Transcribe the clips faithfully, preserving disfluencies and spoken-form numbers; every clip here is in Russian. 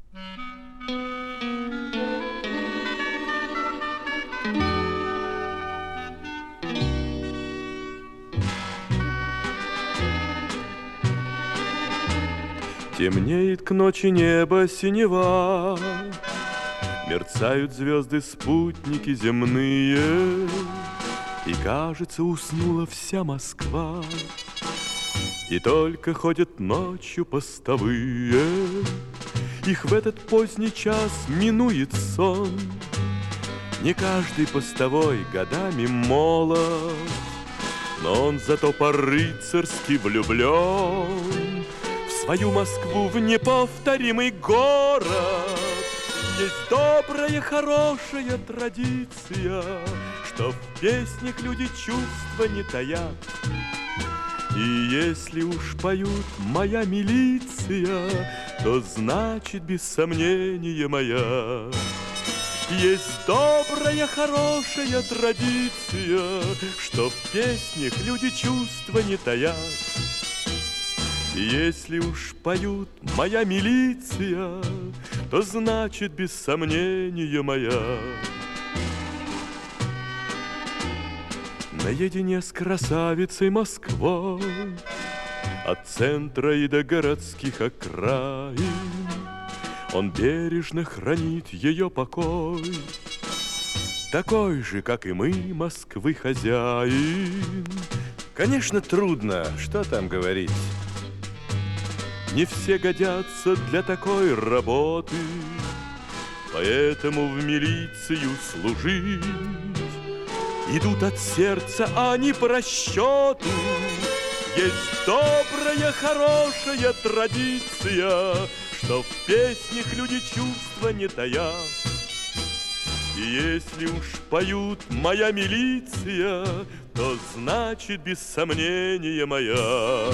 Темнеет к ночи небо синева, мерцают звезды, спутники земные, и, кажется, уснула вся Москва, и только ходят ночью постовые. Их в этот поздний час минует сон. Не каждый постовой годами молод, но он зато по-рыцарски влюблен в свою Москву, в неповторимый город. Есть добрая, хорошая традиция, что в песнях люди чувства не таят. И если уж поют «Моя милиция», то значит, без сомнения, моя. Есть добрая, хорошая традиция, что в песнях люди чувства не таят. И если уж поют «Моя милиция», то значит, без сомнения, моя. Наедине с красавицей Москвой, от центра и до городских окраин, он бережно хранит ее покой, такой же, как и мы, Москвы хозяин. Конечно, трудно, что там говорить. Не все годятся для такой работы, поэтому в милицию служить идут от сердца, а не по расчету. Есть добрая, хорошая традиция, что в песнях люди чувства не таят. И если уж поют «Моя милиция», то значит, без сомнения, моя.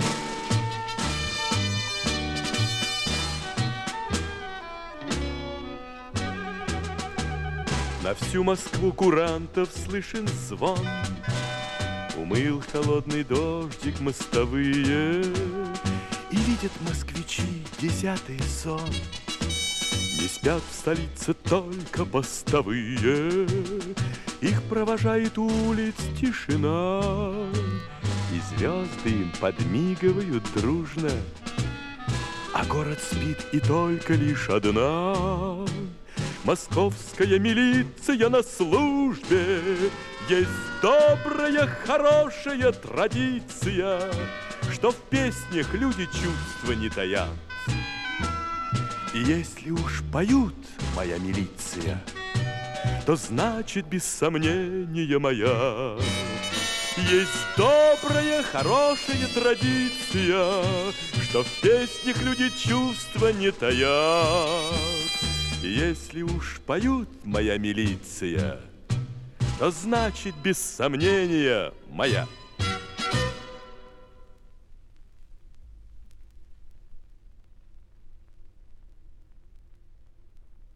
На всю Москву курантов слышен звон, умыл холодный дождик мостовые, и видят москвичи десятый сон. Не спят в столице только постовые, их провожает улиц тишина, и звезды им подмигивают дружно, а город спит, и только лишь одна московская милиция на службе. Есть добрая, хорошая традиция, что в песнях люди чувства не таят. И если уж поют «Моя милиция», то значит, без сомнения, моя. Есть добрая, хорошая традиция, что в песнях люди чувства не таят. Если уж поют «Моя милиция», то значит, без сомнения, моя.